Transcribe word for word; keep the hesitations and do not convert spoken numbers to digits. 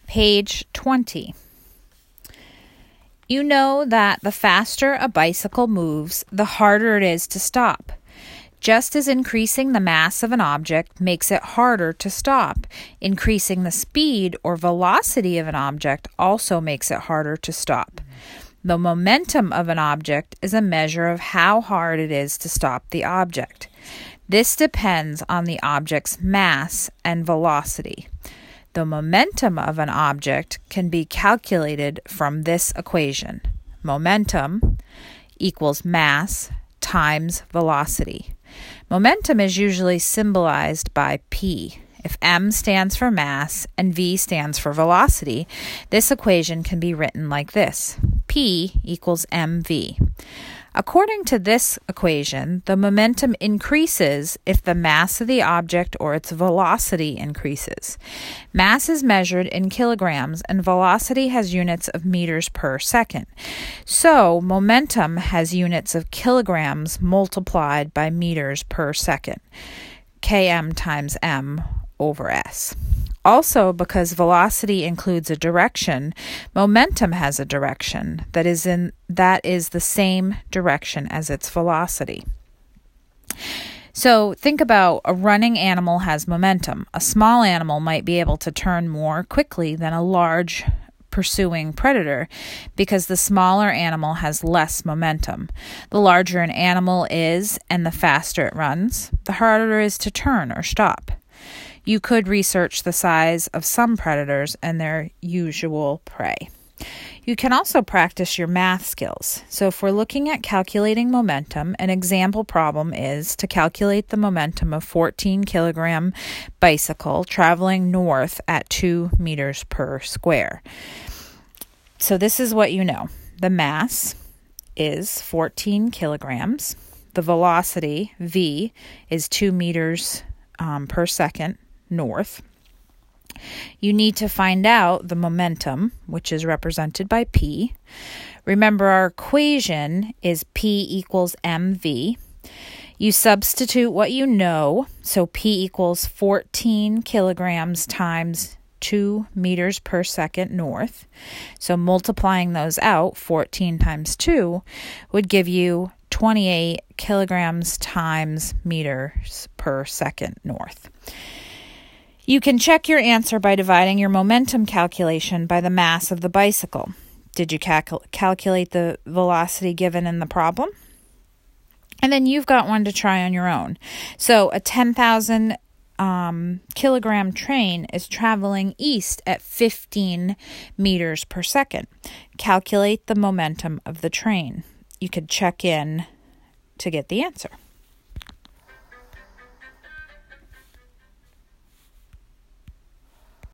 Page twenty. You know that the faster a bicycle moves, the harder it is to stop. Just as increasing the mass of an object makes it harder to stop, increasing the speed or velocity of an object also makes it harder to stop. The momentum of an object is a measure of how hard it is to stop the object. This depends on the object's mass and velocity. The momentum of an object can be calculated from this equation. Momentum equals mass times velocity. Momentum is usually symbolized by P. If M stands for mass and V stands for velocity, this equation can be written like this. P equals mv. According to this equation, the momentum increases if the mass of the object or its velocity increases. Mass is measured in kilograms and velocity has units of meters per second. So, momentum has units of kilograms multiplied by meters per second. Km times m over s. Also, because velocity includes a direction, momentum has a direction that is in that is the same direction as its velocity. So think about a running animal has momentum. A small animal might be able to turn more quickly than a large pursuing predator because the smaller animal has less momentum. The larger an animal is and the faster it runs, the harder it is to turn or stop. You could research the size of some predators and their usual prey. You can also practice your math skills. So if we're looking at calculating momentum, an example problem is to calculate the momentum of fourteen kilogram bicycle traveling north at two meters per square. So this is what you know. The mass is fourteen kilograms. The velocity, V, is two meters um, per second north. You need to find out the momentum, which is represented by P. Remember, our equation is P equals mv. You substitute what you know, so P equals fourteen kilograms times two meters per second north. So multiplying those out, fourteen times two, would give you twenty-eight kilograms times meters per second north. You can check your answer by dividing your momentum calculation by the mass of the bicycle. Did you cal- calculate the velocity given in the problem? And then you've got one to try on your own. So a ten thousand um, kilogram train is traveling east at fifteen meters per second. Calculate the momentum of the train. You could check in to get the answer.